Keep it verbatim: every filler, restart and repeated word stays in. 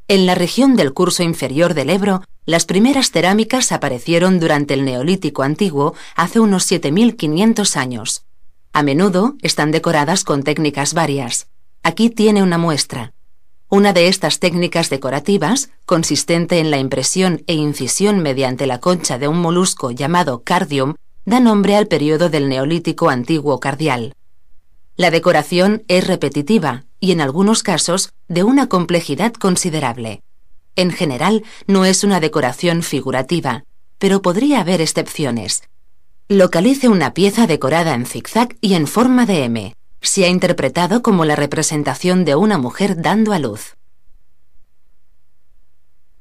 En la región del curso inferior del Ebro, las primeras cerámicas aparecieron durante el Neolítico Antiguo hace unos siete mil quinientos años. A menudo están decoradas con técnicas varias. Aquí tiene una muestra. Una de estas técnicas decorativas, consistente en la impresión e incisión mediante la concha de un molusco llamado cardium, da nombre al periodo del Neolítico Antiguo cardial. La decoración es repetitiva y, en algunos casos, de una complejidad considerable. En general, no es una decoración figurativa, pero podría haber excepciones. Localice una pieza decorada en zigzag y en forma de M. Se ha interpretado como la representación de una mujer dando a luz.